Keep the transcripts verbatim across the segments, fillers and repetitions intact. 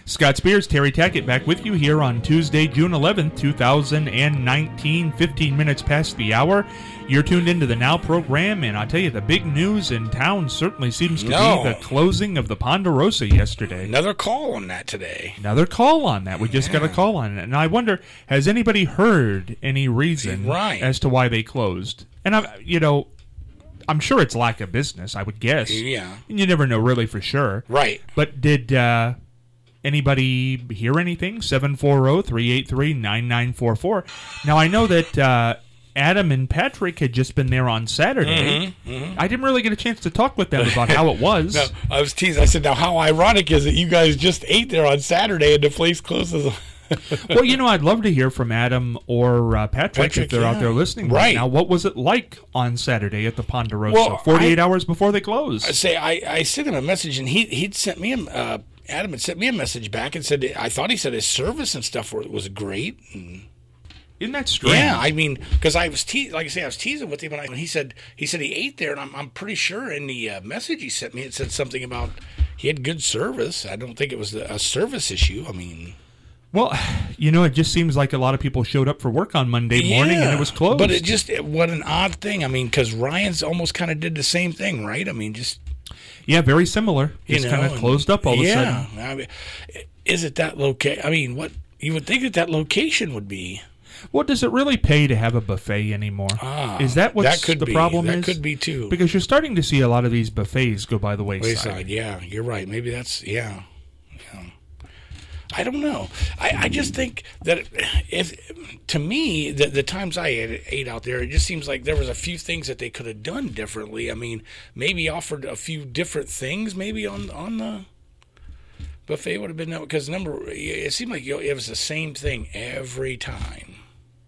Scott Spears, Terry Tackett back with you here on Tuesday, June eleventh, two thousand nineteen, fifteen minutes past the hour. You're tuned into the Now program, and I'll tell you, the big news in town certainly seems to no. be the closing of the Ponderosa yesterday. Another call on that today. Another call on that. We just yeah. got a call on it. And I wonder, has anybody heard any reason right. as to why they closed? And, I'm, you know, I'm sure it's lack of business, I would guess. Yeah. And you never know really for sure. Right. But did... Uh, Anybody hear anything? seven four zero, three eight three, nine nine four four. Now, I know that uh, Adam and Patrick had just been there on Saturday. Mm-hmm, mm-hmm. I didn't really get a chance to talk with them about how it was. No, I was teasing. I said, now, how ironic is it you guys just ate there on Saturday and the place closes? Well, you know, I'd love to hear from Adam or uh, Patrick, Patrick, if they're yeah. out there listening right. right now. What was it like on Saturday at the Ponderosa, well, forty-eight I, hours before they closed? I say, I, I sent him a message, and he, he'd sent me a... Uh, Adam had sent me a message back and said, I thought he said his service and stuff were, was great. And Isn't that strange? yeah, I mean, because I was te- like I say, I was teasing with him, and, I, and he said he said he ate there, and I'm I'm pretty sure in the uh, message he sent me it said something about he had good service. I don't think it was a service issue. I mean, well, you know, it just seems like a lot of people showed up for work on Monday morning yeah, and it was closed. But it just it, what an odd thing. I mean, because Ryan's almost kind of did the same thing, right? I mean, just. Yeah, very similar. Just you know, kind of closed up all of yeah, a sudden. I mean, is it that location? I mean, what you would think that that location would be? Well, does it really pay to have a buffet anymore? Ah, is that what that could the be. problem that is? That could be too. Because you're starting to see a lot of these buffets go by the wayside. Wayside, yeah, you're right. Maybe that's yeah. yeah. I don't know. I, I just think that if, to me, the, the times I ate, ate out there, it just seems like there was a few things that they could have done differently. I mean, maybe offered a few different things, maybe on on the buffet would have been, because number, it seemed like it was the same thing every time.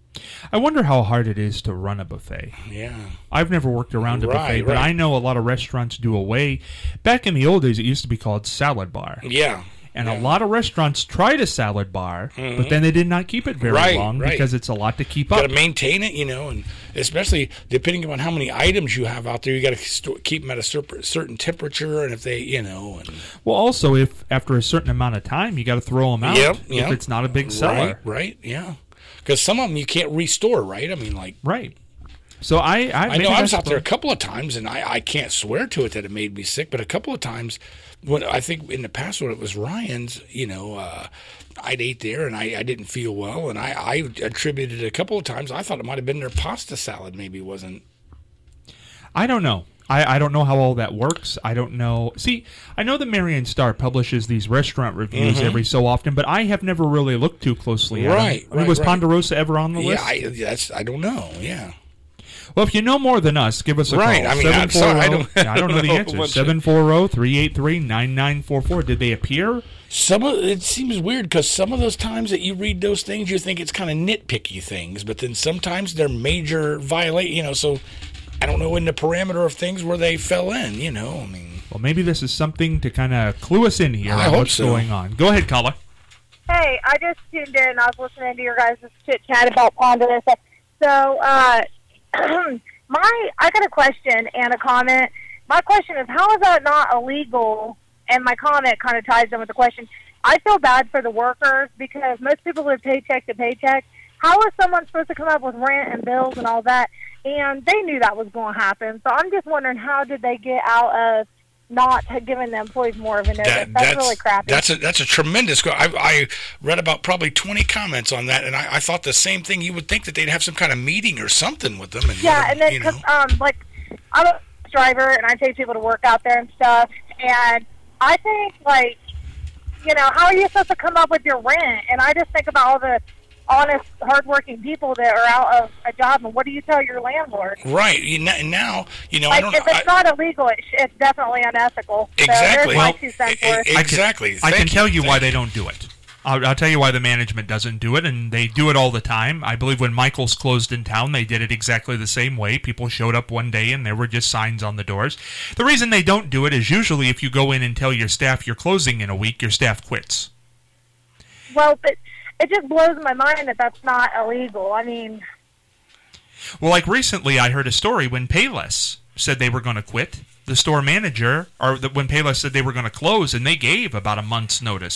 I wonder how hard it is to run a buffet. Yeah. I've never worked around a right, buffet, but right. I know a lot of restaurants do away. Back in the old days, it used to be called salad bar. Yeah. And yeah. a lot of restaurants tried a salad bar, mm-hmm. but then they did not keep it very right, long right. because it's a lot to keep you up. Got to maintain it, you know, and especially depending on how many items you have out there, you got to st- keep them at a cer- certain temperature, and if they, you know, and well, also if after a certain amount of time, you got to throw them out. Yep, if yep. it's not a big seller. Right, right, yeah, because some of them you can't restore, right? I mean, like right. So I, I, I know I was out there a couple of times, and I, I can't swear to it that it made me sick, but a couple of times when I think in the past when it was Ryan's, you know, uh, I'd ate there and I, I didn't feel well, and I, I attributed it a couple of times. I thought it might have been their pasta salad, maybe wasn't. I don't know. I, I don't know how all that works. I don't know. See, I know the Marion Star publishes these restaurant reviews mm-hmm. every so often, but I have never really looked too closely at right, them. Right, I mean, was right. Ponderosa ever on the yeah, list? I, that's I don't know. Yeah. Well, if you know more than us, give us a right. call. I mean, I'm sorry, I don't, I don't know the answer. seven four zero, three eight three, nine nine four four. Did they appear? Some of it seems weird because some of those times that you read those things, you think it's kind of nitpicky things, but then sometimes they're major violate. You know, so I don't know in the parameter of things where they fell in. You know, I mean. Well, maybe this is something to kind of clue us in here I on hope what's so. going on. Go ahead, caller. Hey, I just tuned in. I was listening to your guys' chit chat about Ponderosa. So, uh, my I got a question and a comment. My question is, how is that not illegal? And my comment kind of ties in with the question. I feel bad for the workers because most people live paycheck to paycheck. How is someone supposed to come up with rent and bills and all that? And they knew that was going to happen. So I'm just wondering, how did they get out of not giving the employees more of a notice? That, that's, that's really crappy. That's a that's a tremendous. I, I read about probably twenty comments on that, and I, I thought the same thing. You would think that they'd have some kind of meeting or something with them. And yeah, them, and then you know. cause, um, like I'm a driver, and I take people to work out there and stuff. And I think, like, you know, how are you supposed to come up with your rent? And I just think about all the honest, hardworking people that are out of a job, and what do you tell your landlord? Right. You know, now, you know, like, I don't if know. it's I, not illegal, it's, it's definitely unethical. Exactly. So there's my Well, two cents e- worth. e- exactly. I can, I can Thank tell you. you Thank why you. they don't do it. I'll, I'll tell you why the management doesn't do it, and they do it all the time. I believe when Michael's closed in town, they did it exactly the same way. People showed up one day, and there were just signs on the doors. The reason they don't do it is usually if you go in and tell your staff you're closing in a week, your staff quits. Well, but it just blows my mind that that's not illegal. I mean... Well, like recently, I heard a story when Payless said they were going to quit. The store manager, or the, when Payless said they were going to close, and they gave about a month's notice.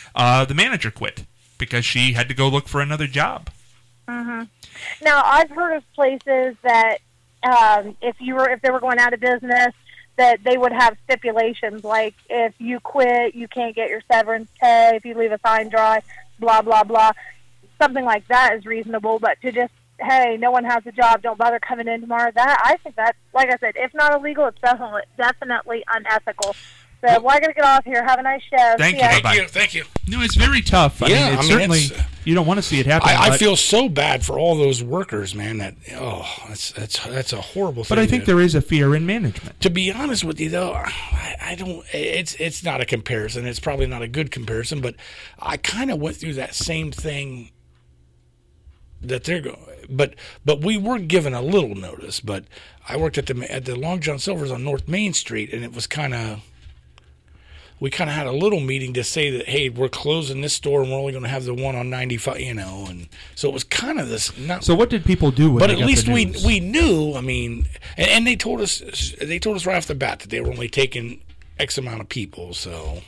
uh, the manager quit because she had to go look for another job. Mm-hmm. Now, I've heard of places that um, if you were if they were going out of business, that they would have stipulations like if you quit, you can't get your severance pay. If you leave a sign dry, blah blah blah. Something like that is reasonable, but to just hey, no one has a job, don't bother coming in tomorrow. That I think that's, like I said, if not illegal, it's definitely definitely unethical. So, well, I got to get off here. Have a nice show. Thank See you. ya. Thank Bye-bye. you. Thank you. No, it's very tough. I Yeah, mean, it's I mean, certainly, it's- you don't want to see it happen. I, I but, feel so bad for all those workers, man. That oh, that's that's that's a horrible thing. but I think to, there is a fear in management. to be honest with you, though, I, I don't. It's it's not a comparison. It's probably not a good comparison. But I kind of went through that same thing. That they're going, but but we were given a little notice. But I worked at the at the Long John Silver's on North Main Street, and it was kind of. We kind of had a little meeting to say that, hey, we're closing this store and we're only going to have the one on ninety-five, you know, and so it was kind of this. Not, So what did people do when but they at got least the we news? we knew. I mean, and, and they told us they told us right off the bat that they were only taking X amount of people. So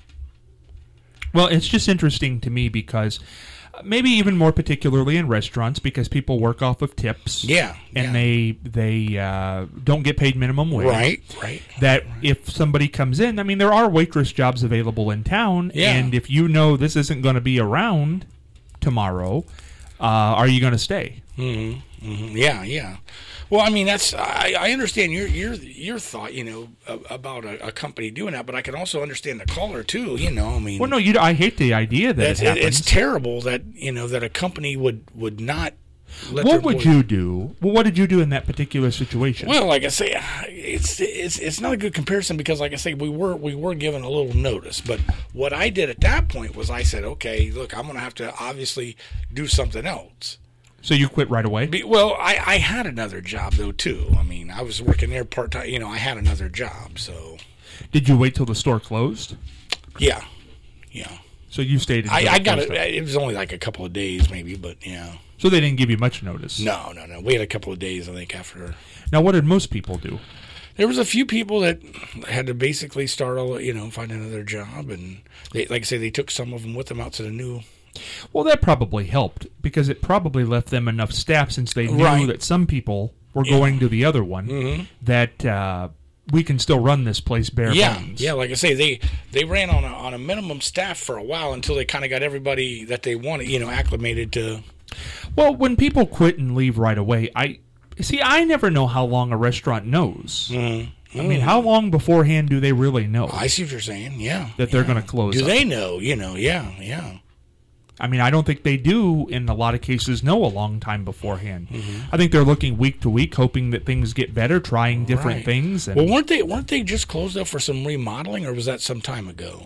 Well, it's just interesting to me because maybe even more particularly in restaurants because people work off of tips. yeah, And yeah. they they uh, don't get paid minimum wage. right, right. That if somebody comes in, I mean, there are waitress jobs available in town, Yeah. and if you know this isn't going to be around tomorrow, uh, are you going to stay? Mm-hmm, mm-hmm. Yeah, yeah. Well, I mean, that's I, I understand your your your thought, you know, a- about a, a company doing that, but I can also understand the caller too. You know, I mean, Well, no, you. I hate the idea that it's, it happens. it's terrible that you know that a company would would not. Let What their would employees- you do? Well, what did you do in that particular situation? Well, like I say, it's it's it's not a good comparison because, like I say, we were we were given a little notice. But what I did at that point was I said, okay, look, I'm going to have to obviously do something else. So you quit right away? Be, well, I, I had another job though too. I mean, I was working there part time. You know, I had another job, so Did you wait till the store closed? yeah, yeah. So you stayed. until I, it I got closed it. up. It was only like a couple of days, maybe, but yeah. So they didn't give you much notice. No, no, no. We had a couple of days, I think, after. Now, what did most people do? There was a few people that had to basically start all, you know, find another job, and they, like I say, they took some of them with them out to the new. Well, that probably helped because it probably left them enough staff since they knew Right. that some people were Yeah. going to the other one Mhm. that uh, we can still run this place bare Yeah, bones. yeah. Like I say, they they ran on a on a minimum staff for a while until they kind of got everybody that they wanted, you know, acclimated to. Well, when people quit and leave right away, I see. I never know how long a restaurant knows. Mm-hmm. I mean, how long beforehand do they really know I see what you're saying. Yeah, that they're yeah. going to close? Do up? they know? You know, yeah, yeah. I mean, I don't think they do in a lot of cases know a long time beforehand. Mm-hmm. I think they're looking week to week, hoping that things get better, trying different Right. things. And Well, weren't they weren't they just closed up for some remodeling, or was that some time ago?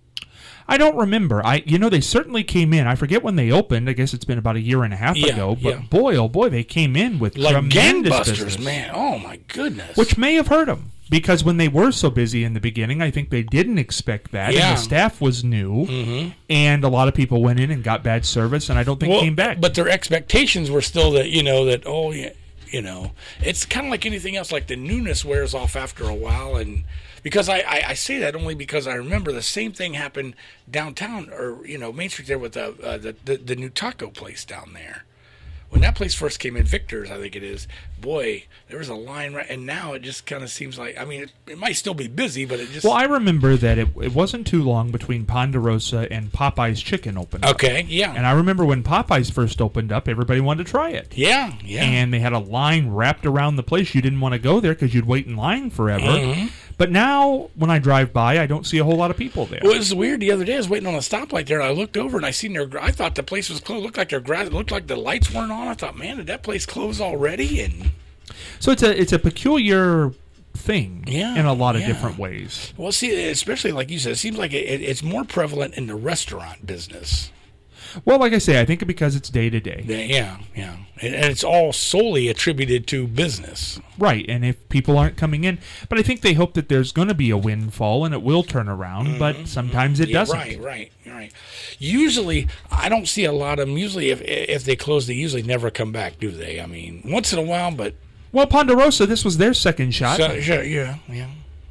I don't remember. I, you know, they certainly came in. I forget when they opened. I guess it's been about a year and a half Yeah, ago. But yeah. boy, oh boy, they came in with Like tremendous gangbusters, business, man! Oh my goodness! which may have hurt them because when they were so busy in the beginning, I think they didn't expect that. Yeah. And the staff was new, Mm-hmm. and a lot of people went in and got bad service, and I don't think well, came back. but their expectations were still that you know that oh yeah, you know it's kind of like anything else. Like the newness wears off after a while, and because I, I, I say that only because I remember the same thing happened downtown or you know Main Street there with the uh, the, the the new taco place down there. When that place first came in, Victor's, I think it is, boy, there was a line right, and now it just kind of seems like, I mean, it, it might still be busy, but it just... well, I remember that it, it wasn't too long between Ponderosa and Popeye's Chicken opened up. Okay, yeah. And I remember when Popeye's first opened up, everybody wanted to try it. Yeah, yeah. And they had a line wrapped around the place. You didn't want to go there because you'd wait in line forever. Mhm. But now, when I drive by, I don't see a whole lot of people there. Well, it was weird. The other day, I was waiting on a stoplight there, and I looked over, and I seen their. I thought the place was closed. It looked like their grass. It looked like the lights weren't on. I thought, man, did that place close already? And So it's a it's a peculiar thing Yeah, in a lot of yeah. different ways. well, see, especially like you said, it seems like it, it, it's more prevalent in the restaurant business. Well, like I say, I think because it's day to day. Yeah, yeah, and, and it's all solely attributed to business. Right, and if people aren't coming in, but I think they hope that there's going to be a windfall and it will turn around, but sometimes it Yeah, doesn't. Right, right, right. Usually, I don't see a lot of them. Usually, if if they close, they usually never come back, do they? I mean, once in a while, but Well, Ponderosa, this was their second shot. so, sure, yeah, yeah.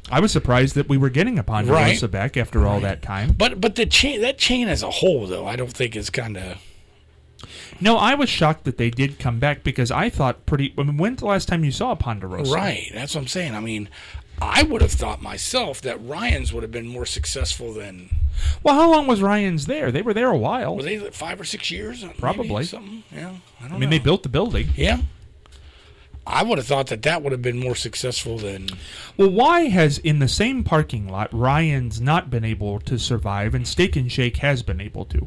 I was surprised that we were getting a Ponderosa Right. back after all Right. that time. But but the chain that chain as a whole though, I don't think is kind of. No, I was shocked that they did come back because I thought pretty. I mean, when's the last time you saw a Ponderosa? Right, that's what I'm saying. I mean, I would have thought myself that Ryan's would have been more successful than. Well, how long was Ryan's there? They were there a while. Were they five or six years? Maybe, Probably. something. Yeah, I don't I mean, know. they built the building. Yeah. I would have thought that that would have been more successful than. Well, why has in the same parking lot Ryan's not been able to survive and Steak and Shake has been able to?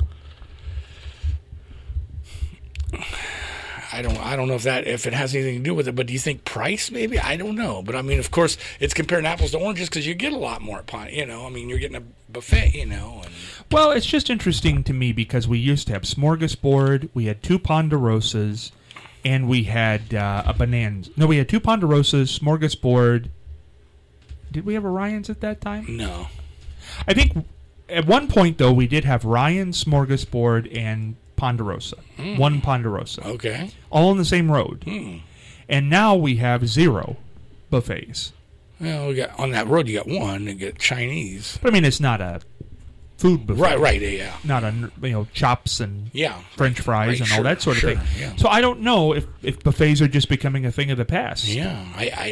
I don't. I don't know if that if it has anything to do with it. But do you think price? Maybe I don't know. But I mean, of course, it's comparing apples to oranges because you get a lot more at Pine. You know, I mean, you're getting a buffet. You know, and Well, it's just interesting to me because we used to have Smorgasbord, we had two Ponderosas, and we had uh, a Bonanza. No, we had two Ponderosas, Smorgasbord. Did we have a Ryan's at that time? no. I think at one point, though, we did have Ryan's, Smorgasbord, and Ponderosa. One Ponderosa. Okay. All on the same road. Hmm. And now we have zero buffets. Well, we got on that road. You got one. You get Chinese. But I mean, it's not a food buffet. Right. Right. Yeah. Not a, you know, chops and Yeah. French fries Right, and sure, all that sort sure, of thing. yeah. So I don't know if, if buffets are just becoming a thing of the past. Yeah. I.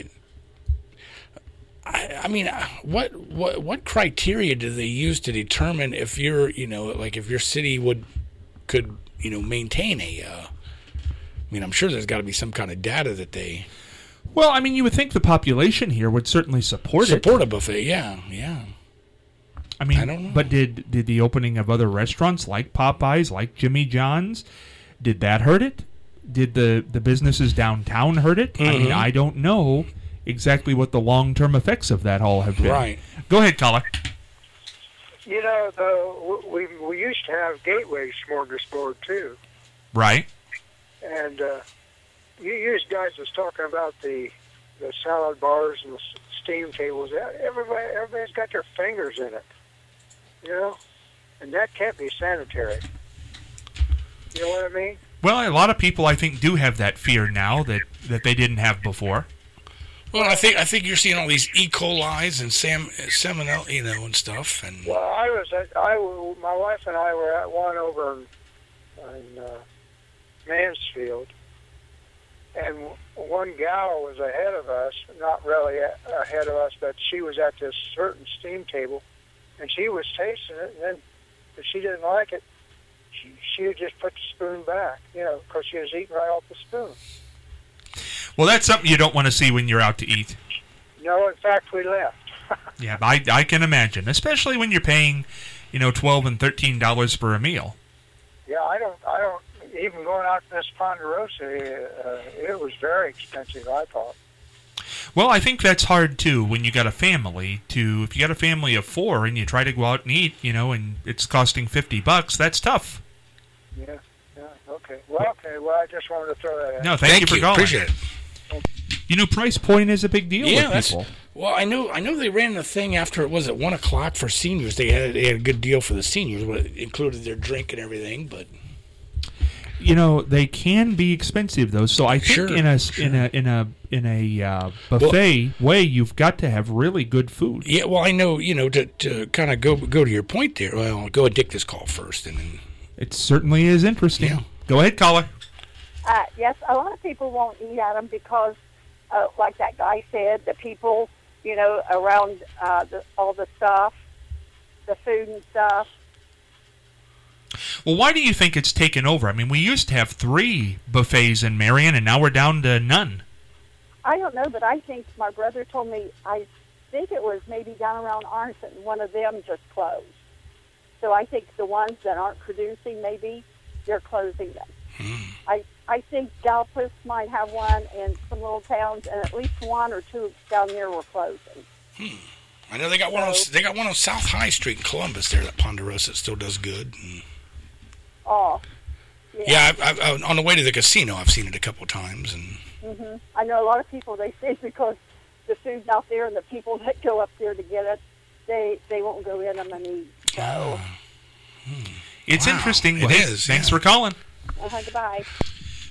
I I, I mean, uh, what what what criteria do they use to determine if you're, you know, like if your city would could, you know, maintain a? Uh, I mean, I'm sure there's got to be some kind of data that they Well, I mean, you would think the population here would certainly support, it. support a buffet. Yeah, yeah. I mean, I don't know. but did did the opening of other restaurants like Popeyes, like Jimmy John's, did that hurt it? Did the, the businesses downtown hurt it? I mean, Mhm. I don't know exactly what the long-term effects of that all have been. Right. Go ahead, caller. You know, the, we we used to have Gateway Smorgasbord too, Right. and uh, you, you guys was talking about the the salad bars and the s- steam tables. Everybody everybody's got their fingers in it, you know, and that can't be sanitary. You know what I mean? Well, a lot of people, I think, do have that fear now that, that they didn't have before. Well, I think I think you're seeing all these E. coli's and sam, salmonella, you know, and stuff, and Well, I was at, I w- my wife and I were at one over in, in uh, Mansfield, and w- one gal was ahead of us, not really a- ahead of us, but she was at this certain steam table, and she was tasting it, and then if she didn't like it, she, she would just put the spoon back, you know, because she was eating right off the spoon. Well, that's something you don't want to see when you're out to eat. No, in fact, we left. Yeah, I, I can imagine, especially when you're paying, you know, twelve and thirteen dollars for a meal. Yeah, I don't, I don't, even going out to this Ponderosa, uh, it was very expensive, I thought. Well, I think that's hard too when you got a family. To if you got a family of four and you try to go out and eat, you know, and it's costing fifty bucks, that's tough. Yeah, yeah, okay. Well, okay, well, I just wanted to throw that in. No, thank, you for calling. Appreciate it. You know, price point is a big deal Yeah, with that's people. well. I know. I know they ran a thing after it was at one o'clock for seniors. They had they had a good deal for the seniors. What it included their drink and everything. But You know, they can be expensive though. So I think Sure, in a sure. in a in a in a uh, buffet way, you've got to have really good food. yeah, well, I know. You know, to to kind of go go to your point there. Well, go and take this call first, and then It certainly is interesting. Yeah. Go ahead, caller. Uh, yes, a lot of people won't eat at them because, uh, like that guy said, the people, you know, around uh, the, all the stuff, the food and stuff. Well, why do you think it's taken over? I mean, we used to have three buffets in Marion, and now we're down to none. I don't know, but I think my brother told me, I think it was maybe down around Arnson, one of them just closed. So I think the ones that aren't producing, maybe they're closing them. Hmm. I I think Galpus might have one in some little towns, and at least one or two down there were closing. I know they got one. On, they got one on South High Street in Columbus. There, that Ponderosa still does good. And, Oh, yeah. yeah, I, I, on the way to the casino, I've seen it a couple times, and hmm I know a lot of people, they say because the food's out there and the people that go up there to get it, they they won't go in them and eat. So, oh, It's Wow, interesting. it Well, hey, is, Thanks yeah. for calling. uh, goodbye.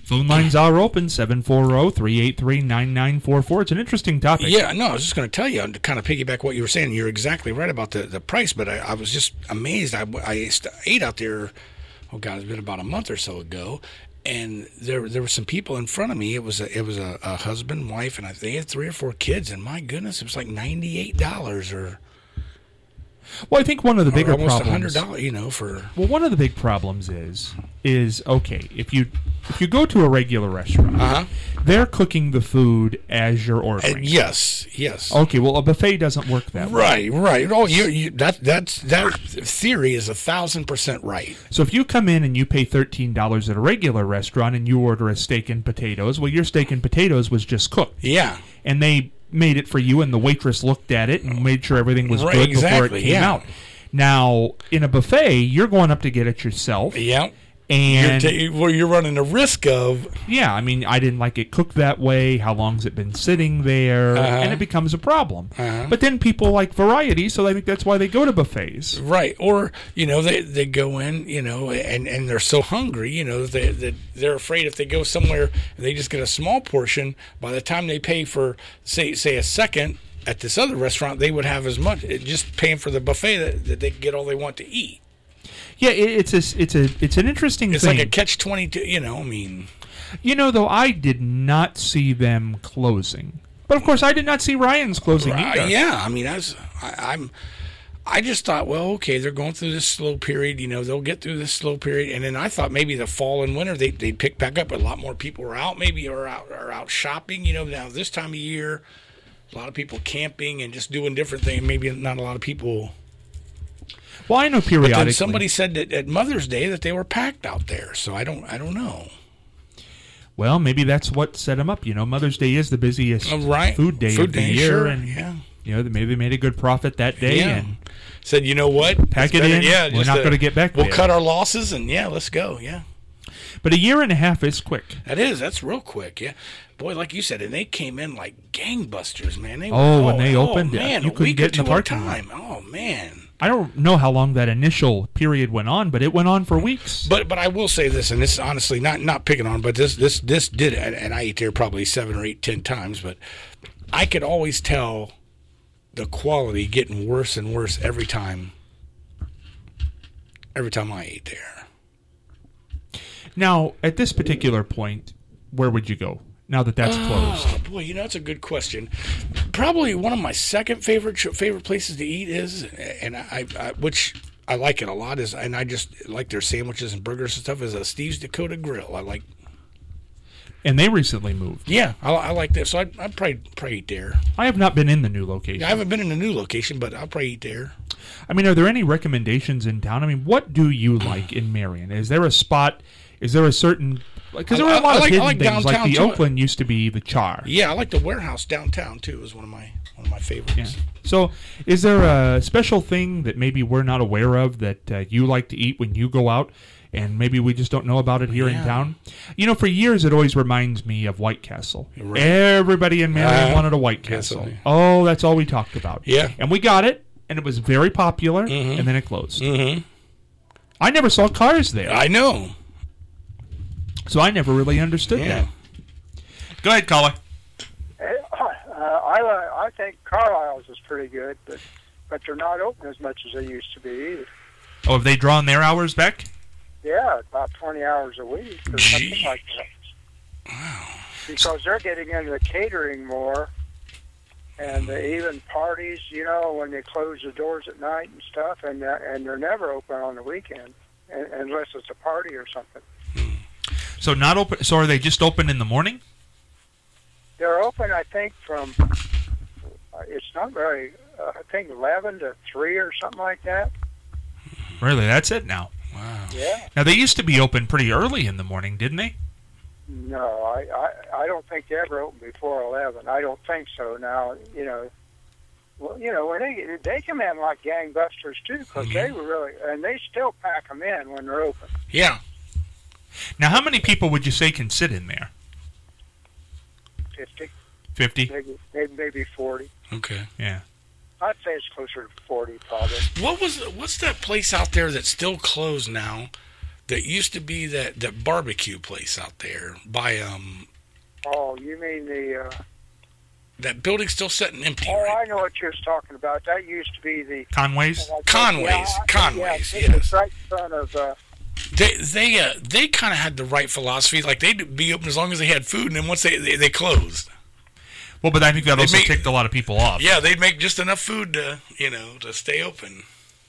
Phone lines are open, seven four zero, three eight three, nine nine four four. It's an interesting topic. Yeah, no, I was just going to tell you, to kind of piggyback what you were saying, you're exactly right about the, the price, but I, I was just amazed. I, I ate out there, oh, God, it's been about a month or so ago, and there there were some people in front of me. It was a, it was a, a husband, wife, and I, they had three or four kids, and my goodness, it was like ninety-eight dollars or... Well, I think one of the bigger almost problems, one hundred dollars, you know, for... Well, one of the big problems is, is okay, if you if you go to a regular restaurant, Uh-huh. they're cooking the food as you're ordering. Uh, yes, yes. Okay, well, a buffet doesn't work that way. Right, right. Oh, you, you, that, that's, that theory is a thousand percent right. So if you come in and you pay thirteen dollars at a regular restaurant and you order a steak and potatoes, well, your steak and potatoes was just cooked. Yeah. And they made it for you, and the waitress looked at it and made sure everything was Right, good before exactly, it came yeah. out. Now, in a buffet, you're going up to get it yourself. Yeah. And you're, ta- well, you're running the risk of... yeah, I mean, I didn't like it cooked that way. How long's it been sitting there? Uh-huh. And it becomes a problem. Uh-huh. But then people like variety, so I think that's why they go to buffets. Right. Or, you know, they, they go in, you know, and, and they're so hungry, you know, they, that they're afraid if they go somewhere and they just get a small portion, by the time they pay for, say, say a second at this other restaurant, they would have as much, just paying for the buffet that, that they get all they want to eat. Yeah, it, it's a, it's a, it's an interesting It's thing. like a catch twenty-two, you know, I mean... You know, though, I did not see them closing. But, of course, I did not see Ryan's closing Uh, either. yeah, I mean, I, was, I, I'm... I just thought, well, okay, they're going through this slow period. You know, they'll get through this slow period, and then I thought maybe the fall and winter they they'd pick back up. But a lot more people are out, maybe or out are out shopping. You know, now this time of year, a lot of people camping and just doing different things. Maybe not a lot of people. Well, I know But periodically. then somebody said that at Mother's Day that they were packed out there. So I don't, I don't know. Well, maybe that's what set them up. You know, Mother's Day is the busiest Uh, right. food day Food of the day, year, sure, and yeah. you know, maybe they made a good profit that day. Yeah. And Said, you know what? Pack It's it in. Yeah, We're just not a- gonna get back We'll there. cut our losses, and yeah, let's go. Yeah. But a year and a half is quick. That is. That's real quick. Yeah, boy, like you said, and they came in like gangbusters, man. They, Oh, when they opened, oh, man, you a couldn't week get or in the two at a parking lot. time. Oh man. I don't know how long that initial period went on, but it went on for weeks. But but I will say this, and this is honestly not not picking on, but this this this did, and, and I ate there probably seven or eight, ten times, but I could always tell the quality getting worse and worse every time. Every time I ate there. Now, at this particular point, where would you go now that that's closed? Oh boy, you know that's a good question. Probably one of my second favorite favorite places to eat is, and I, I which I like it a lot is, and I just like their sandwiches and burgers and stuff. Is a Steve's Dakota Grill. I like. And they recently moved. Yeah, I, I like that. So I'd, I'd probably probably eat there. I have not been in the new location. I haven't been in the new location, but I'll probably eat there. I mean, are there any recommendations in town? I mean, what do you like in Marion? Is there a spot? Is there a certain? Because there I- are a lot I of like- I hidden like things. Like downtown, the too. Oakland used to be the Char. Yeah, I like the warehouse downtown too. Is one of my one of my favorites. Yeah. So, is there a special thing that maybe we're not aware of that uh, you like to eat when you go out, and maybe we just don't know about it here in Yeah. town? You know, for years it always reminds me of White Castle. Right. Everybody in Marion Uh, wanted a White yes, Castle. I- Oh, that's all we talked about. Yeah. And we got it, and it was very popular, Mhm. and then it closed. Mm-hmm. I never saw cars there, I know. so I never really understood Yeah. that. Go ahead, caller. Uh, I li- I think Carlisle's is pretty good, but but they're not open as much as they used to be either. Oh, have they drawn their hours back? Yeah, about twenty hours a week or something Gee. like that. Wow. Because they're getting into the catering more, and the even parties, you know, when they close the doors at night and stuff, and uh, and they're never open on the weekend, un- unless it's a party or something. So not open. So are they just open in the morning? They're open, I think, from, uh, it's not very, uh, I think eleven to three or something like that. Really, that's it now. Wow. Yeah. Now they used to be open pretty early in the morning, didn't they? No, I, I, I don't think they ever open before eleven. I don't think so. Now, you know, well, you know, when they they come in like gangbusters too, because they were really, and they still pack them in when they're open. Yeah. Now, how many people would you say can sit in there? Fifty, Fifty. maybe, maybe maybe forty. Okay. Yeah. I'd say it's closer to forty, probably. What was what's that place out there that's still closed now? that used to be that, that barbecue place out there by um Oh, you mean the? Uh, that building's still sitting empty. oh, right? I know what you're talking about. That used to be the Conway's? Conway's, Yeah, Conway's, yeah, yes. It's right in front of. Uh, They they uh, they kind of had the right philosophy. Like they'd be open as long as they had food, and then once they they, they closed. Well, but I think that They also make- ticked a lot of people off. Yeah, they'd make just enough food to you know to stay open.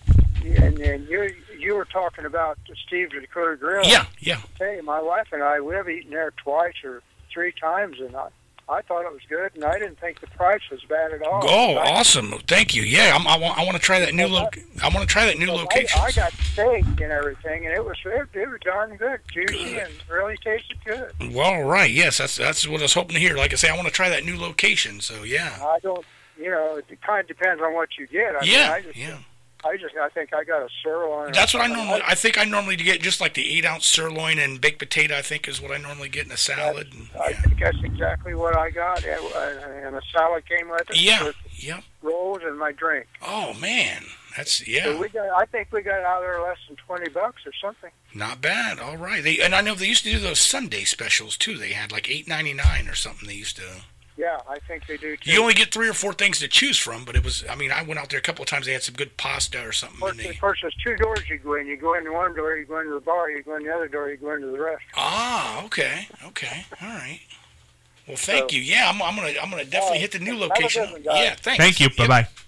and then you you were talking about the Steve's Dakota Grill. Yeah, yeah. Hey, my wife and I, we have eaten there twice or three times, and I, I thought it was good, and I didn't think the price was bad at all. Oh, I, awesome! Thank you. Yeah, I'm, I want I want to try that new Well, loc. I want to try that new I, location. I got steak and everything, and it was it, it was darn good, juicy, Good. and really tasted good. Well, all right. Yes, that's that's what I was hoping to hear. Like I say, I want to try that new location. So yeah. I don't, you know, it kind of depends on what you get. I Yeah, mean, I just, yeah. I just, I think I got a sirloin. or That's what I something. normally. I think I normally get just like the eight ounce sirloin and baked potato. I think is what I normally get in a salad. And, I yeah. think that's exactly what I got, and, and a salad came with it. Yeah. With Yep. rolls and my drink. Oh man, that's So yeah. we got, I think we got out of there less than twenty bucks or something. Not bad. All right. They and I know they used to do those Sunday specials too. They had like eight ninety nine or something. They used to. Yeah, I think they do too. You only get three or four things to choose from, but it was. I mean, I went out there a couple of times. They had some good pasta or something. Of course, And they, of course, there's two doors you go in. You go in one door, you go into the bar. You go in the other door, you go into the restaurant. ah, okay, okay, all right. Well, thank So- you. Yeah, I'm, I'm gonna, I'm gonna definitely hit the new Have a location. good one, guys. Yeah, thanks. Thank you. Yep. Bye-bye.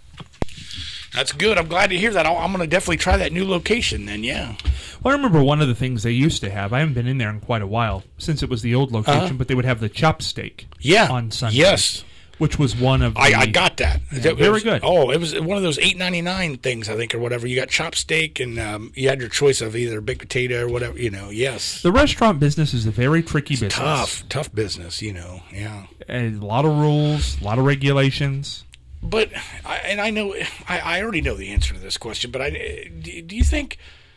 That's good. I'm glad to hear that. I'll, I'm gonna definitely try that new location. Then, yeah. Well, I remember one of the things they used to have. I haven't been in there in quite a while since it was the old location, Uh-huh. but they would have the chop steak Yeah. on Sunday. Yes. Which was one of the, I, I got that. Yeah, That very was- good. Oh, it was one of those eight ninety nine things, I think, or whatever. You got chop steak, and um, you had your choice of either baked potato or whatever. You know, yes. The restaurant business is a very tricky business. Tough, tough business. You know, yeah. And a lot of rules, a lot of regulations. But I, and I know I, I already know the answer to this question. But I do do you think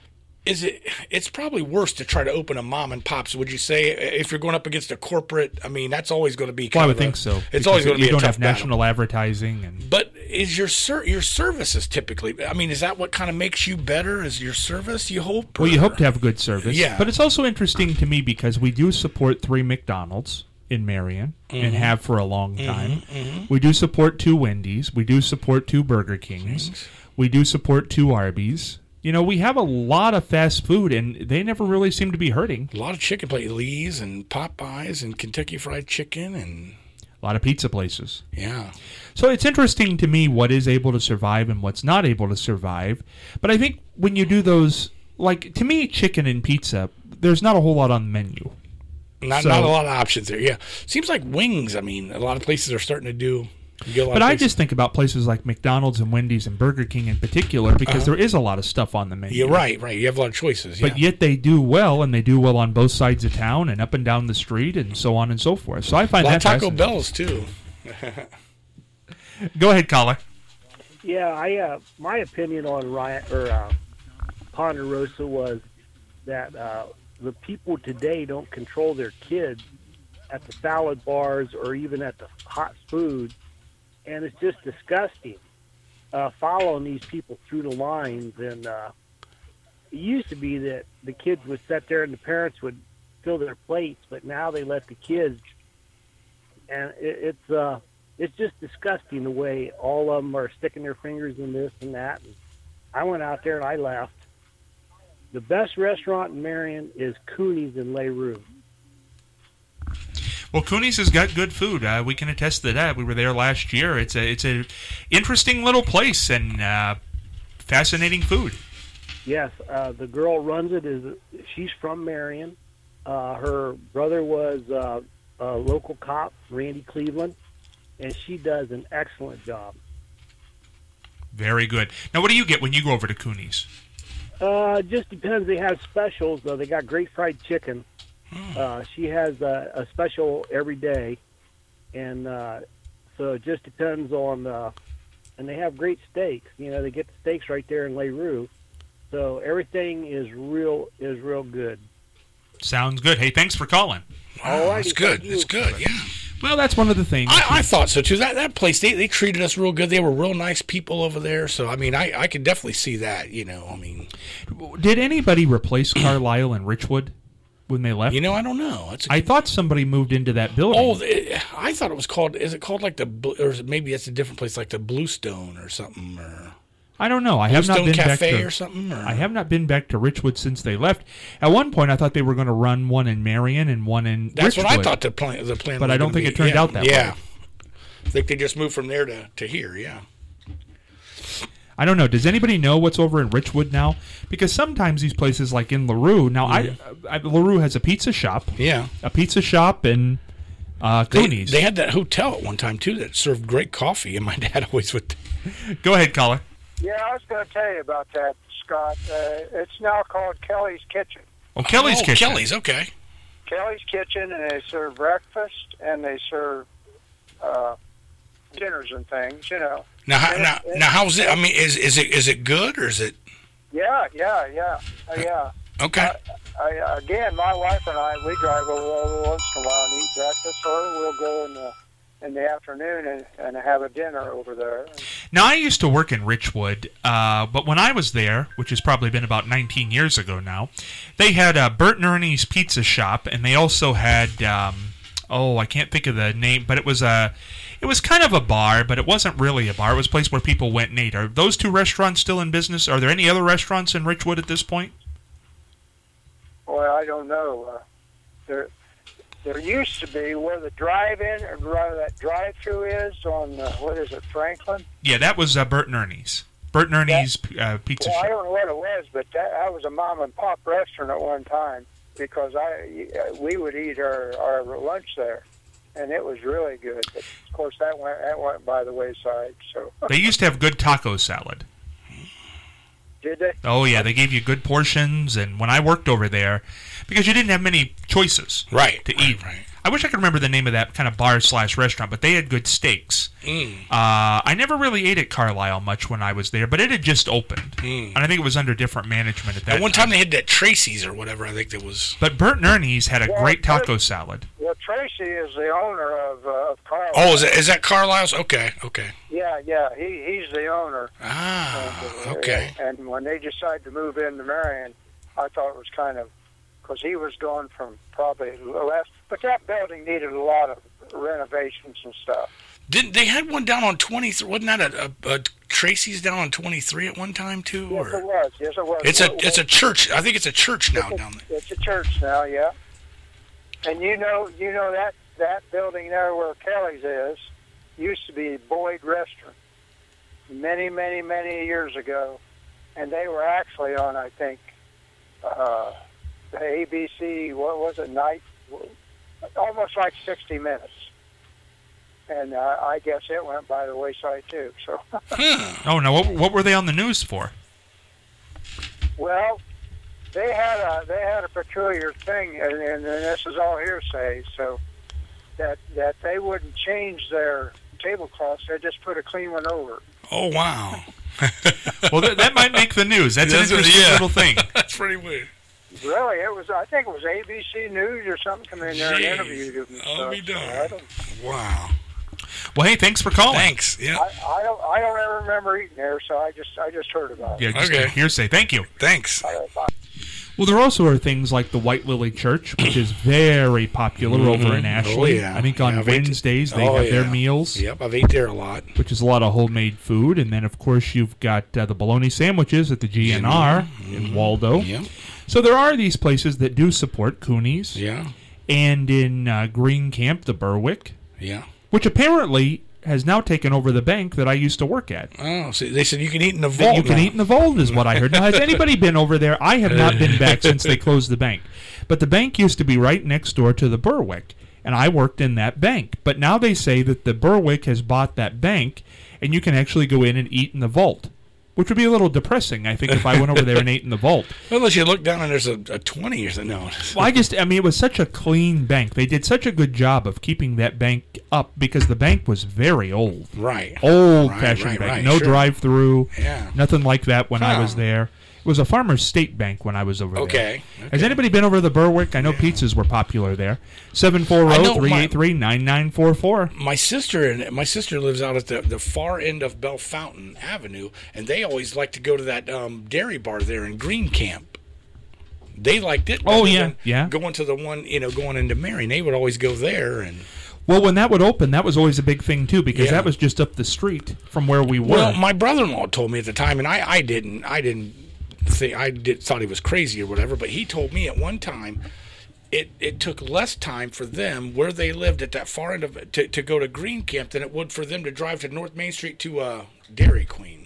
is it? It's probably worse to try to open a mom and pops. Would you say if you're going up against a corporate? I mean, that's always going to be. Kind Well, I would of a- think so. It's because always going to be you a don't tough have battle. national advertising and But is your ser- your services typically? I mean, is that what kind of makes you better? Is your service? You hope. well, you or- hope to have good service. Yeah. But it's also interesting to me because we do support three McDonald's in Marion Mm-hmm. and have for a long time. We do support two Wendy's. We do support two Burger Kings. We do support two Arby's. You know, we have a lot of fast food, and they never really seem to be hurting. A lot of chicken place, Lee's and Popeyes and Kentucky Fried Chicken and A lot of pizza places. yeah. So it's interesting to me what is able to survive and what's not able to survive. But I think when you do those, like, to me, chicken and pizza, there's not a whole lot on the menu. Not So- not a lot of options there. Yeah, seems like wings. I mean, a lot of places are starting to do. You get a lot But of I places- just think about places like McDonald's and Wendy's and Burger King in particular because there is a lot of stuff on the menu. You're right, right. You have a lot of choices. Yeah. But yet they do well, and they do well on both sides of town and up and down the street and so on and so forth. So I a find lot that of Taco fascinating. Bells too. Go ahead, caller. Yeah, I uh, my opinion on Ryan or uh, Ponderosa was that uh, the people today don't control their kids at the salad bars or even at the hot food, and it's just disgusting uh, following these people through the lines. And uh, it used to be that the kids would sit there and the parents would fill their plates, but now they let the kids, and it, it's. Uh, It's just disgusting the way all of them are sticking their fingers in this and that. And I went out there and I laughed. The best restaurant in Marion is Cooney's in Leroux. Well, Cooney's has got good food. Uh, we can attest to that. We were there last year. It's a it's a interesting little place and uh, fascinating food. Yes, uh, the girl runs it. Is she's from Marion. Uh, her brother was uh, a local cop, Randy Cleveland, and she does an excellent job. Very good. Now, what do you get when you go over to Cooney's? Uh, it just depends. They have specials. Though they got great fried chicken. Uh, she has a, a special every day, and uh, so it just depends on. Uh, and they have great steaks. You know, they get the steaks right there in Leroux, so everything is real is real good. Sounds good. Hey, thanks for calling. Wow, Alrighty, it's good. thank you. It's good. Yeah. Well, that's one of the things. I, I thought so too. That that place, they, they treated us real good. They were real nice people over there. So I mean, I, I could definitely see that. You know, I mean, did anybody replace Carlisle and Richwood when they left? You know, I don't know. It's a, I thought somebody moved into that building. Oh, it, I thought it was called. Is it called like the? Or is it, maybe it's a different place, like the Bluestone or something, or I don't know. I have not been Cafe back to or something. Or? I have not been back to Richwood since they left. At one point, I thought they were going to run one in Marion and one in. That's Richwood, what I thought the plan. The plan, but was I don't think be. it turned yeah. out that yeah. way. I think they just moved from there to, to here. Yeah. I don't know. Does anybody know what's over in Richwood now? Because sometimes these places, like in LaRue, now yeah. I, I LaRue has a pizza shop. Yeah. A pizza shop and uh, they, Cooney's. they had that hotel at one time too that served great coffee, and my dad always would. Go ahead, caller. Yeah, I was going to tell you about that, Scott. Uh, it's now called Kelly's Kitchen. Oh, Kelly's oh, Kitchen. Kelly's, okay. Kelly's Kitchen, and they serve breakfast, and they serve uh, dinners and things, you know. Now, how, And now, it- now, how's it? I mean, is is it is it good or is it Yeah, yeah, yeah, uh, yeah. okay? I, I, again, my wife and I, we drive over once in a while and eat breakfast, or we'll go in the in the afternoon and, and have a dinner over there. Now, I used to work in Richwood, uh, but when I was there, which has probably been about nineteen years ago now, they had a Bert and Ernie's Pizza Shop, and they also had, um, oh, I can't think of the name, but it was a, it was kind of a bar, but it wasn't really a bar. It was a place where people went and ate. Are those two restaurants still in business? Are there any other restaurants in Richwood at this point? Well, I don't know. Uh, there, there used to be where the drive-in or where that drive-through is on uh, what is it, Franklin? Yeah, that was uh, Bert and Ernie's. Bert and Ernie's uh, Pizza Well, I Shop. don't know what it was, but that, that was a mom and pop restaurant at one time because I we would eat our, our lunch there, and it was really good. But of course, that went that went by the wayside. So They used to have good taco salad. did they? Oh, yeah, they gave you good portions, and when I worked over there, because you didn't have many choices Right to right, eat. Right. I wish I could remember the name of that kind of bar slash restaurant, but they had good steaks. Mm. Uh, I never really ate at Carlisle much when I was there, but it had just opened, Mm. and I think it was under different management at that At one time. time they had that Tracy's or whatever. I think there was. But Bert and Ernie's had a Well, great taco Bert- salad. Well, Tracy is the owner of uh, of Carlisle. Oh, is that is that Carlisle's? Okay, okay. Yeah, yeah. He he's the owner. Ah, And, uh, okay. And when they decided to move into Marion, I thought it was kind of because he was going from probably less, but that building needed a lot of renovations and stuff. Didn't they had one down on twenty-three? Wasn't that a, a, a Tracy's down on twenty-three at one time too? Yes, Or it was. Yes, it was. it's a Well, it's a church. I think it's a church now it's a, down there. It's a church now, yeah. And you know, you know that that building there where Kelly's is used to be Boyd Restaurant many, many, many years ago, and they were actually on, I think, uh, the A B C. What was it? Night, almost like sixty Minutes. And uh, I guess it went by the wayside too. So, Oh, no, what, what were they on the news for? well, they had a they had a peculiar thing, and, and, and this is all hearsay. So that that they wouldn't change their tablecloths; they just put a clean one over. Oh wow. Well, that, that might make the news. That's, That's an a- interesting yeah. little thing. That's pretty weird. Really, it was. I think it was A B C News or something come in there Jeez. and interviewed him. and I'll stuff. be darned. So I don't. Wow. Well, hey, thanks for calling. Thanks. Yeah. I, I don't. I don't ever remember eating there, so I just. I just heard about it. Yeah, just Okay. a hearsay. Thank you. Thanks. All right, bye. Well, there also are things like the White Lily Church, which is very popular over in Ashley. Oh, yeah. I think on Yeah, I've ate- Wednesdays they Oh, have their yeah. meals, Yep, I've ate there a lot. which is a lot of homemade food. And then, of course, you've got uh, the bologna sandwiches at the G N R in Waldo. Yep. So there are these places that do support Cooney's. Yeah. And in uh, Green Camp, the Berwick, Yeah. which apparently has now taken over the bank that I used to work at. Oh, so they said you can eat in the That vault. you can now. eat in the vault is what I heard. Now, has anybody been over there? I have not been back since they closed the bank. But the bank used to be right next door to the Berwick, and I worked in that bank. But now they say that the Berwick has bought that bank, and you can actually go in and eat in the vault, which would be a little depressing, I think, if I went over there and ate in the vault. Unless you look down and there's a, a twenty or something. No. Well, I just, I mean, it was such a clean bank. They did such a good job of keeping that bank up because the bank was very old. Right. Old-fashioned Right, right, bank. right, no sure. drive-through. Yeah. Nothing like that when I Huh. was there. It was a Farmers State Bank when I was over there. Okay. Has okay. anybody been over to the Berwick? I know pizzas were popular there. seven four zero, three eight three, nine nine four four. My sister and my sister lives out at the, the far end of Bell Fountain Avenue, and they always like to go to that um, dairy bar there in Green Camp. They liked it. Oh, rather yeah, than yeah. Going to the one, you know, going into Marion, they would always go there. And Well, when that would open, that was always a big thing, too, because Yeah. that was just up the street from where we were. Well, my brother-in-law told me at the time, and I, I didn't, I didn't think, I did, thought he was crazy or whatever, but he told me at one time, it, it took less time for them where they lived at that far end of to, to go to Green Camp than it would for them to drive to North Main Street to uh, Dairy Queen.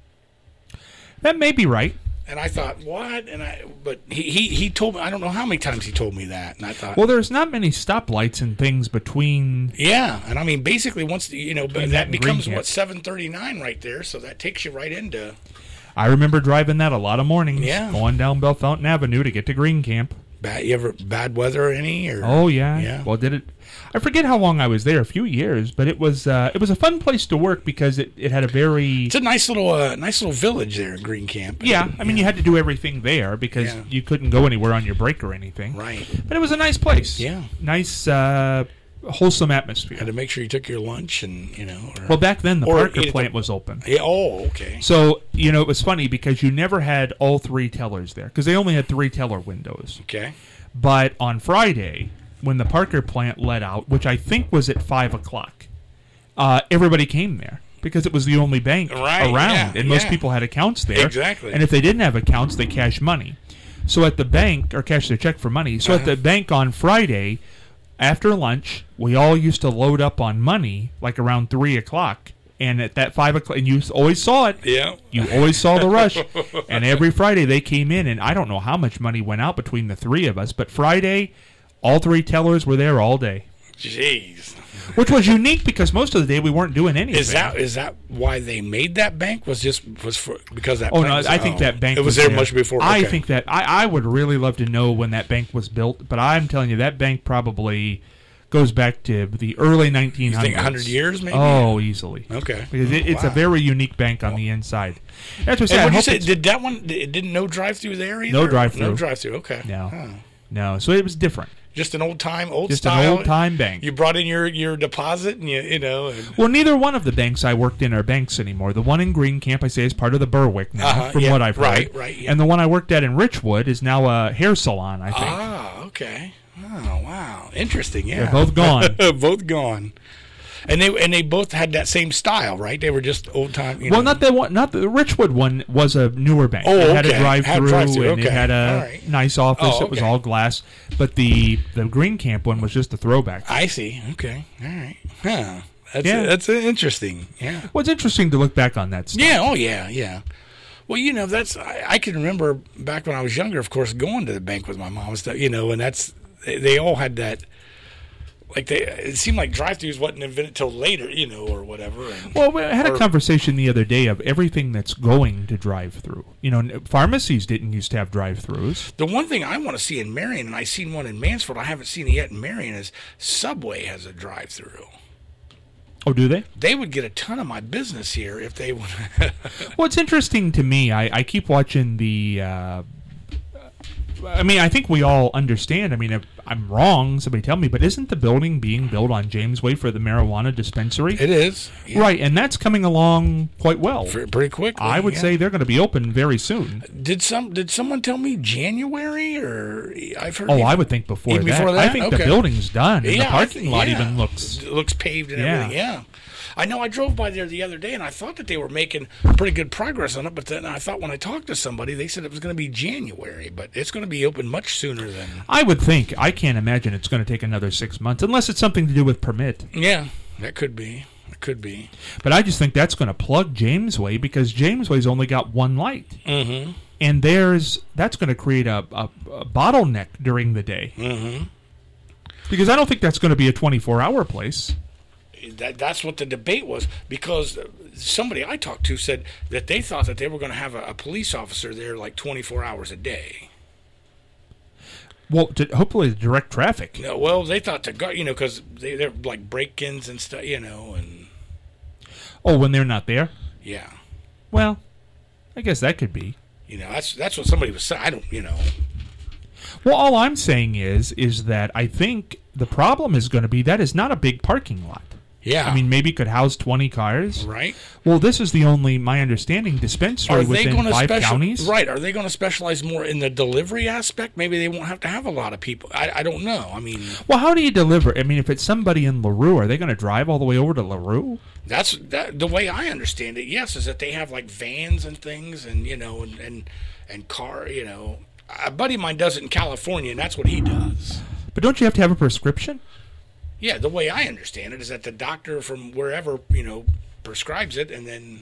That may be right. And I thought, what? And I, but he, he, he told me, I don't know how many times he told me that, and I thought, Well, there's not many stoplights and things between. yeah, and I mean, basically, once the, you know, Between but that that and becomes Green what Camp. seven thirty-nine right there, so that takes you right into. I remember driving that a lot of mornings, Yeah. going down Bell Fountain Avenue to get to Green Camp. Bad, you ever bad weather or any? Or Oh yeah. Yeah. Well, did it? I forget how long I was there. A few years, but it was uh, it was a fun place to work because it, it had a very It's a nice little uh, nice little village there in Green Camp. yeah. I mean, you had to do everything there because Yeah. you couldn't go anywhere on your break or anything. Right. But it was a nice place. Yeah. Nice, uh, wholesome atmosphere. Had to make sure you took your lunch and you know. Or, Well, back then the Or Parker eat at plant the- was open. yeah. Oh, okay. So, you know, it was funny because you never had all three tellers there because they only had three teller windows. Okay. But on Friday, when the Parker plant let out, which I think was at five o'clock, uh, everybody came there because it was the only bank Right, around, yeah, and most yeah. people had accounts there. Exactly. And if they didn't have accounts, they cashed money. So at the bank, or cashed their check for money. So at Uh-huh. the bank on Friday, after lunch, we all used to load up on money like around three o'clock. And at that five o'clock, and you always saw it. Yeah. You always saw the rush. And every Friday they came in, and I don't know how much money went out between the three of us, but Friday, all three tellers were there all day, Jeez. which was unique because most of the day we weren't doing anything. Is that is that why they made that bank? Was just was for because that. Oh bank no! was- I think oh. that bank It was, there, much before. I okay. think that I, I would really love to know when that bank was built, but I'm telling you that bank probably goes back to the early nineteen You hundreds. think one hundred years maybe. Oh, easily. Okay. Because it, it's a Wow. very unique bank on the inside. That's what I And said. I what you hope say? it's- Did that one? It didn't no drive through there either. No drive-through. No drive through. Okay. No. Oh. No, so it was different. Just an old time, old Just style. an old time bank. You brought in your, your deposit, and you you know. And, Well, neither one of the banks I worked in are banks anymore. The one in Green Camp, I say, is part of the Berwick now, Uh-huh, from yeah, what I've heard. right, right, yeah. And the one I worked at in Richwood is now a hair salon, I think. ah, okay. Oh, wow, interesting. Yeah, They're both gone. both gone. And they and they both had that same style, right? They were just old time. You Well, know. not the one. Not the Richwood one was a newer bank. Oh, it had okay. a drive Had through, drive-through, and it okay. had a All right. nice office. Oh, It was okay. all glass. But the the Green Camp one was just a throwback. I see. Okay, all right. Huh. That's Yeah. that's uh, interesting. Yeah. Well, it's interesting to look back on that stuff. Yeah. Oh, yeah. Yeah. Well, you know, that's I, I can remember back when I was younger. Of course, going to the bank with my mom and stuff. You know, and that's they, they all had that. Like they, it seemed like drive-throughs wasn't invented till later, you know, or whatever. And, Well, we had a or- conversation the other day of everything that's going to drive through. You know, n- pharmacies didn't used to have drive-throughs. The one thing I want to see in Marion, and I've seen one in Mansfield, I haven't seen it yet in Marion, is Subway has a drive-through. Oh, do they? They would get a ton of my business here if they would. Well, it's interesting to me. I, I keep watching the. Uh, I mean, I think we all understand. I mean, if I'm wrong, somebody tell me. But isn't the building being built on James Way for the marijuana dispensary? It is. Yeah. Right, and that's coming along quite well. Pre- Pretty quickly. I would yeah. say they're going to be open very soon. Did some? Did someone tell me January or I've heard? Oh, even- I would think before, even that. before I that? think the Okay. building's done, and Yeah, the I parking think- lot yeah. even looks. It looks paved and Yeah. everything. Yeah. I know. I drove by there the other day, and I thought that they were making pretty good progress on it. But then I thought when I talked to somebody, they said it was going to be January, but it's going to be open much sooner than. I would think. I can't imagine it's going to take another six months, unless it's something to do with permit. Yeah, that could be. It could be. But I just think that's going to plug Jamesway because Jamesway's only got one light. Mm-hmm. And there's that's going to create a, a, a bottleneck during the day. Mm-hmm. Because I don't think that's going to be a twenty-four hour place. That, that's what the debate was, because somebody I talked to said that they thought that they were going to have a, a police officer there like twenty-four hours a day. Well, to, hopefully direct traffic. No, well, they thought to go, you know, because they, they're like break-ins and stuff, you know, and Oh, when they're not there? yeah. Well, I guess that could be. You know, that's that's what somebody was saying. I don't, you know. Well, all I'm saying is, is that I think the problem is going to be that is not a big parking lot. Yeah. I mean, maybe it could house twenty cars. Right. Well, this is the only, my understanding, dispensary Are they within going to five special, counties. Right. Are they going to specialize more in the delivery aspect? Maybe they won't have to have a lot of people. I, I don't know. I mean, Well, how do you deliver? I mean, if it's somebody in LaRue, are they going to drive all the way over to LaRue? that's that, the way I understand it. Yes, is that they have like vans and things, and you know, and and, and car. You know, a buddy of mine does it in California, and that's what he does. But don't you have to have a prescription? Yeah, the way I understand it is that the doctor from wherever, you know, prescribes it, and then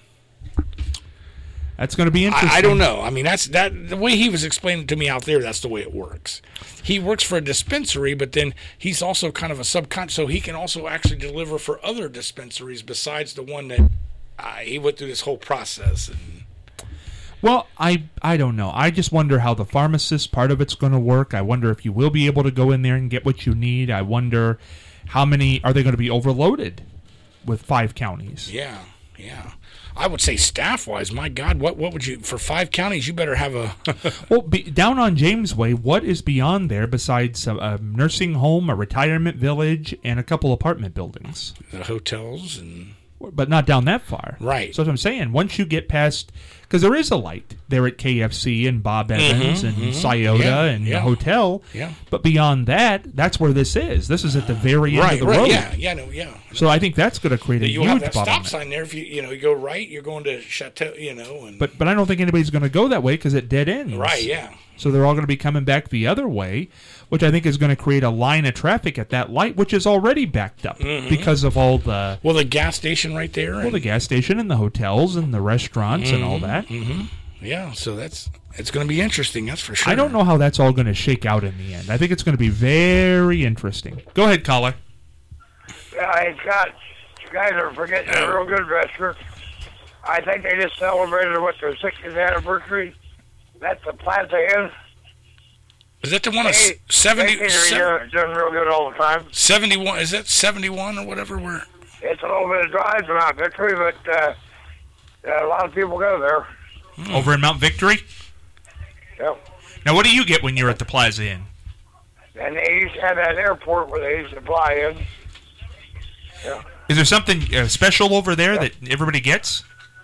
That's going to be interesting. I, I don't know. I mean, that's that the way he was explaining it to me out there. That's the way it works. He works for a dispensary, but then he's also kind of a subcon, so he can also actually deliver for other dispensaries besides the one that uh, he went through this whole process. And Well, I I don't know. I just wonder how the pharmacist part of it's going to work. I wonder if you will be able to go in there and get what you need. I wonder how many are they going to be overloaded with five counties? yeah, yeah. I would say staff-wise, my God, what what would you for five counties? You better have a Well, be, down on James Way, what is beyond there besides a, a nursing home, a retirement village, and a couple apartment buildings? the hotels and But not down that far. Right. So that's what I'm saying. Once you get past, because there is a light there at K F C and Bob Evans and Scioto Yeah, and yeah. the hotel. Yeah. But beyond that, that's where this is. This is at the very end right, of the right, road. yeah, yeah, no, yeah. So I think that's going to create a You'll huge have that stop bottleneck. sign there. If you you know you go right, you're going to Chateau, you know, and But but I don't think anybody's going to go that way because it dead ends. right, yeah. So they're all going to be coming back the other way, which I think is going to create a line of traffic at that light, which is already backed up because of all the Well, the gas station right there. well, and- the gas station and the hotels and the restaurants and all that. yeah, so that's it's going to be interesting. That's for sure. I don't know how that's all going to shake out in the end. I think it's going to be very interesting. Go ahead, caller. Yeah, hey, Scott, you guys are forgetting a real good restaurant. I think they just celebrated, what, their sixtieth anniversary. That's the Plaza Inn. Is that the one of Hey, seventy, they se- are doing real good all the time. seventy-one? Is that seventy-one or whatever? Where? It's a little bit of drive to Mount Victory, but uh, uh, a lot of people go there. Over in Mount Victory? Yep. Now, what do you get when you're at the Plaza Inn? And they used to have that airport where they used to fly in. Yeah. Is there something uh, special over there that everybody gets?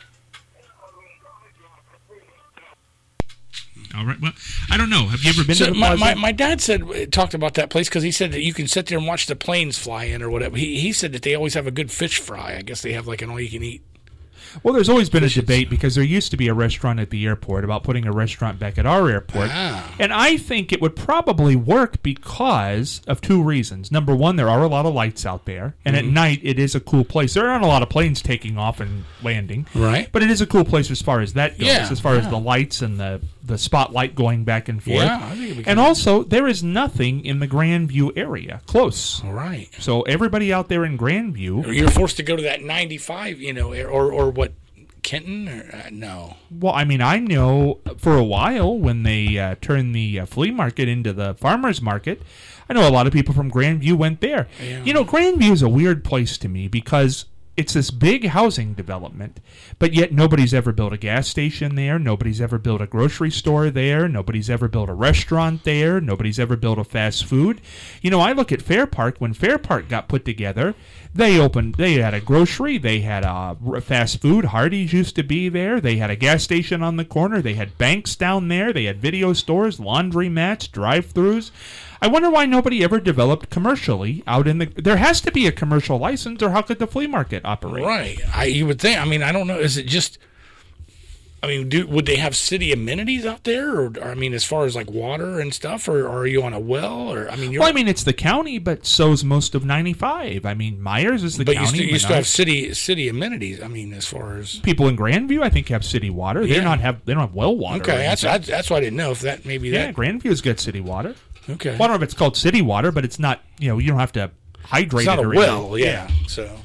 All right. Well, I don't know. Have you ever been So to the my, Plaza? my, my dad said talked about that place because he said that you can sit there and watch the planes fly in or whatever. He he said that they always have a good fish fry. I guess they have like an all you can eat. Well, there's always been a Fishes. debate because there used to be a restaurant at the airport about putting a restaurant back at our airport. Ah. And I think it would probably work because of two reasons. Number one, there are a lot of lights out there. And Mm-hmm. at night, it is a cool place. There aren't a lot of planes taking off and landing. Right. But it is a cool place as far as that goes, Yeah, as far as yeah. the lights and the, the spotlight going back and forth. Yeah, I think it'd be and good. also, there is nothing in the Grandview area close. All right. So everybody out there in Grandview... You're forced to go to that ninety-five, you know, or or what, Kenton or uh, no? Well, I mean, I know for a while when they uh, turned the uh, flea market into the farmer's market, I know a lot of people from Grandview went there. Yeah. You know, Grandview is a weird place to me because it's this big housing development, but yet nobody's ever built a gas station there. Nobody's ever built a grocery store there. Nobody's ever built a restaurant there. Nobody's ever built a fast food. You know, I look at Fair Park. When Fair Park got put together, they opened, they had a grocery, they had a r- fast food, Hardee's used to be there, they had a gas station on the corner, they had banks down there, they had video stores, laundromats, drive-thrus. I wonder why nobody ever developed commercially out in the... There has to be a commercial license, or how could the flea market operate? Right. I you would think. I mean, I don't know. Is it just? I mean, do would they have city amenities out there, or, or I mean, as far as like water and stuff, or, or are you on a well, or I mean, you're, Well, I mean, it's the county, but so's most of ninety-five. I mean, Myers is the but you county. still, you still have Menards- city city amenities. I mean, as far as People in Grandview, I think, have city water. They Yeah. not have. They don't have well water. or okay, that's anything. that's, that's why I didn't know if that maybe Yeah, that Grandview's got city water. okay. Well, I don't know if it's called city water, but it's not, you know, you don't have to hydrate It's not it a or well, anything. yeah. So So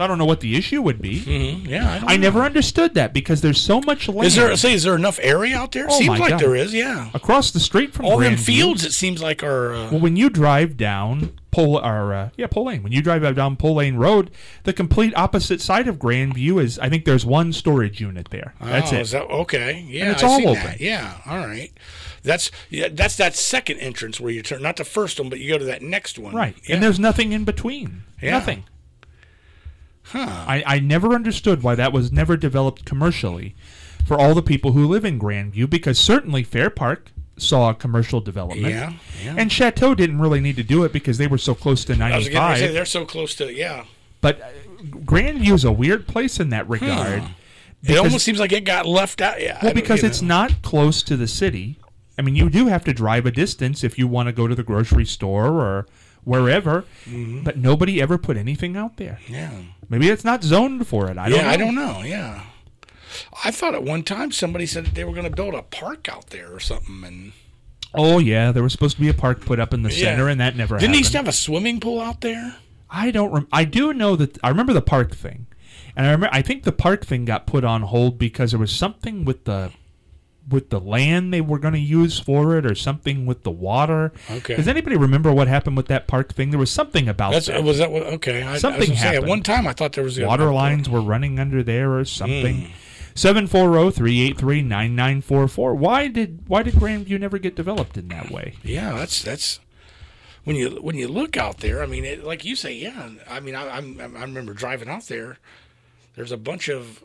So I don't know what the issue would be. Mm-hmm. Yeah, I, don't I know. never understood that because there's so much land. Is there? Say, is there enough area out there? Oh, Seems my like God. there is. Yeah. across the street from All them Grandview. fields, it seems like are. Uh, Well, when you drive down Pole, or uh, yeah, Pole Lane, when you drive down Pole Lane Road, the complete opposite side of Grandview is, I think there's one storage unit there. That's oh, it. Is that, okay. Yeah, it's I all seen open. that. Yeah. All right. That's yeah. That's that second entrance where you turn, not the first one, but you go to that next one. Right. Yeah. And there's nothing in between. Yeah. Nothing. Huh. I, I never understood why that was never developed commercially for all the people who live in Grandview, because certainly Fair Park saw a commercial development. Yeah. Yeah. And Chateau didn't really need to do it because they were so close to I was going to ninety-five. say they're so close to yeah. But uh, Grandview is a weird place in that regard. It because- almost seems like it got left out. Yeah. I Well, don't- because you it's know. not close to the city. I mean, you do have to drive a distance if you want to go to the grocery store or wherever, Mm-hmm. but nobody ever put anything out there. Yeah. Maybe it's not zoned for it. I don't yeah, know. I don't know. Yeah. I thought at one time somebody said that they were going to build a park out there or something, and Oh, yeah, there was supposed to be a park put up in the Yeah. center, and that never didn't happened. he used to have a swimming pool out there? I don't. Rem- I do know that. I remember the park thing, and I remember. I think the park thing got put on hold because there was something with the with the land they were going to use for it, or something with the water. Okay. Does anybody remember what happened with that park thing? There was something about That's that. was that what, okay? I, Something I was gonna say, at happened. one time I thought there was a Water lines were running under there or Hmm. something. Seven four zero three eight three nine nine four four. Why did why did Grandview never get developed in that way? Yeah, that's that's when you when you look out there. I mean, it, like you say, yeah. I mean, I, I'm I remember driving out there. There's a bunch of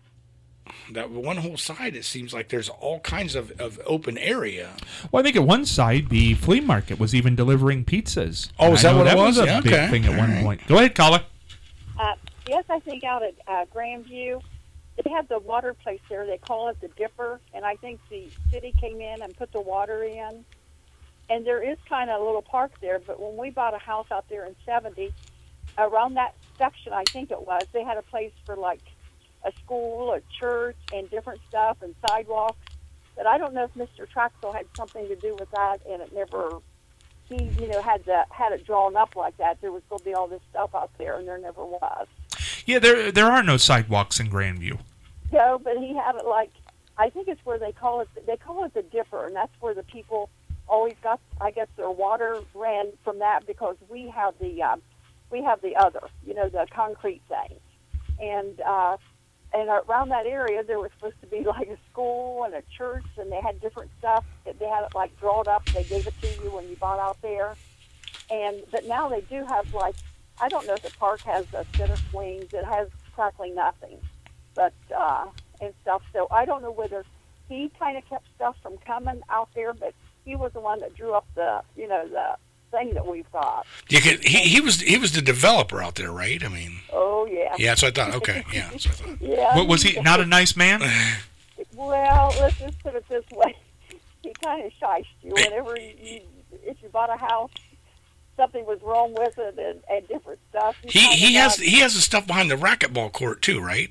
that one whole side. It seems like there's all kinds of, of open area. Well, I think at one side the flea market was even delivering pizzas. Oh, And is I that know what it that was? was a Yeah, big okay. thing at All one right. point. Go ahead, caller. Uh, yes, I think out at uh, Grandview, they have the water place there. They call it the Dipper, and I think the city came in and put the water in. And there is kind of a little park there, but when we bought a house out there in seventy, around that section, I think it was, they had a place for like a school, a church, and different stuff, and sidewalks. But I don't know if Mister Traxel had something to do with that, and it never, he, you know, had the, had it drawn up like that. There was going to be all this stuff out there, and there never was. Yeah, there there are no sidewalks in Grandview. No, but he had it like, I think it's where they call it, they call it the Dipper, and that's where the people always got, I guess, their water ran from that, because we have the, um, we have the other, you know, the concrete thing. And, uh, and around that area, there was supposed to be like a school and a church, and they had different stuff. They had it like drawn up. They gave it to you when you bought out there. And, but now they do have like, I don't know if the park has a set of swings. It has practically nothing, but, uh, and stuff. So I don't know whether he kind of kept stuff from coming out there, but he was the one that drew up the, you know, the thing that we've got. You could, he he was he was the developer out there, right? I mean, Oh, yeah. yeah. So I thought, okay, yeah. So I thought. Yeah. What, was he not a nice man? Well, let's just put it this way. He kind of shyshed you whenever you, you, if you bought a house, something was wrong with it and, and different stuff. You He kinda he has got- he has the stuff behind the racquetball court too, right?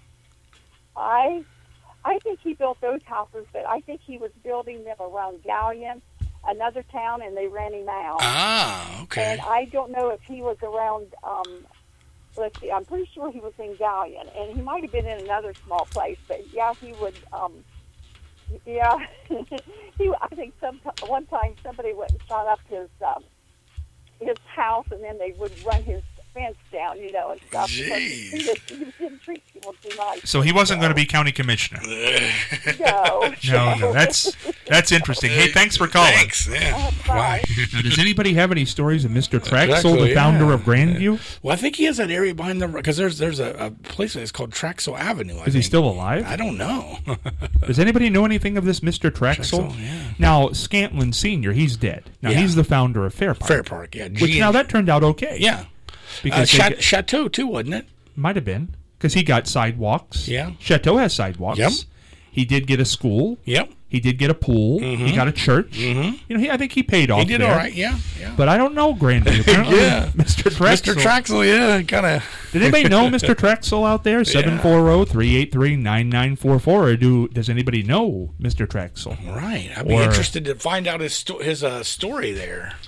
I, I think he built those houses, but I think he was building them around Galleon, another town, and they ran him out. Ah, okay. And I don't know if he was around, um, let's see, I'm pretty sure he was in Galleon, and he might have been in another small place, but yeah, he would, um, yeah, he, I think some, one time somebody went and shot up his, um, his house, and then they would run his fence down, you know, and stuff. because Jeez. He, just, he didn't treat people too nice. So he wasn't going to be county commissioner. No. No, no, that's that's interesting. Hey, thanks for calling. Thanks. Yeah. Uh, Why? bye. Now, does anybody have any stories of Mister Traxel, Traxel, the founder yeah. of Grandview? Well, I think he has that area behind the because there's there's a, a place that's called Traxel Avenue. I Is he think. still alive? I don't know. Does anybody know anything of this Mister Traxel? Traxel, yeah. Now, Scantlin Senior, he's dead. Now, Yeah. he's the founder of Fair Park. Fair Park, yeah. Which G- now that turned out okay. yeah. Uh, Because they Cha- get- Chateau too, wasn't it? might have been. Because he got sidewalks. Yeah. Chateau has sidewalks. Yep. He did get a school. Yep. He did get a pool. He got a church. Mm-hmm. You know, he, I think he paid off He did there. all right. Yeah. Yeah. But I don't know Grandview. Apparently, Yeah. Mister Traxel. Mister Traxel, yeah, kind of. Did anybody know Mister Traxel out there? seven four zero, three eight three, nine nine four four. Or do does anybody know Mister Traxel? Right. I'd be Or- interested to find out his sto- his uh, story there.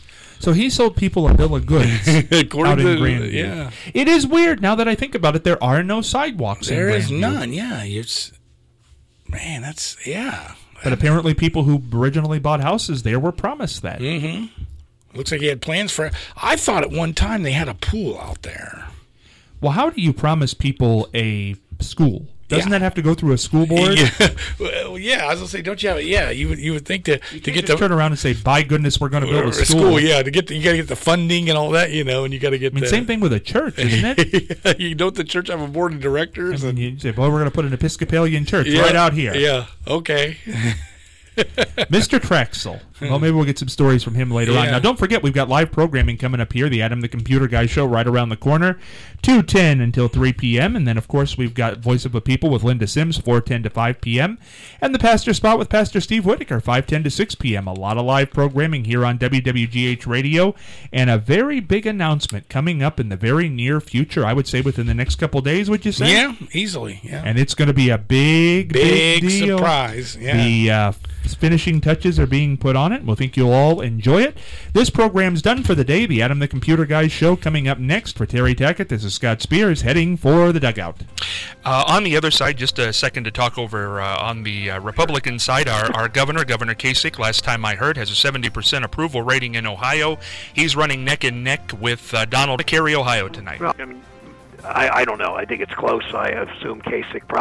So he sold people a bill of goods According out in to- Grandview. yeah. It is weird now that I think about it. There are no sidewalks There in is Grandview. none. Yeah, it's man. That's yeah. But apparently people who originally bought houses there were promised that. Mm-hmm. Looks like he had plans for. I thought at one time they had a pool out there. Well, how do you promise people a school? Doesn't Yeah. that have to go through a school board? Yeah, well, yeah. I was gonna say, don't you have it? Yeah, you would. You would think to to get Just the turn around and say, by goodness, we're going to build a or school. Yeah, to get the, you got to get the funding and all that, you know, and you got to get. I mean, the, same thing with a church, isn't it? yeah, you don't the church have a board of directors? I mean, And, you say, well, we're going to put an Episcopalian church yeah, right out here. Yeah. Okay. Mister Trexel. Well, maybe we'll get some stories from him later on. Yeah. Now, don't forget, we've got live programming coming up here. The Adam the Computer Guy show right around the corner, two ten until three p.m. And then, of course, we've got Voice of a People with Linda Sims, four ten to five p.m. And the Pastor Spot with Pastor Steve Whitaker, five ten to six p.m. A lot of live programming here on W W G H Radio. And a very big announcement coming up in the very near future. I would say within the next couple days, would you say? Yeah, easily. Yeah. And it's going to be a big, big, Big deal. surprise. Yeah. The uh, finishing touches are being put on it. We'll think you'll all enjoy it. This program's done for the day. The Adam the Computer Guy show coming up next. For Terry Tackett, this is Scott Spears heading for the dugout. Uh, on the other side, just a second to talk over uh, on the uh, Republican side, our, our governor, Governor Kasich, last time I heard, has a seventy percent approval rating in Ohio. He's running neck and neck with uh, Donald to carry Ohio tonight. Well, I mean, I, I don't know. I think it's close. I assume Kasich probably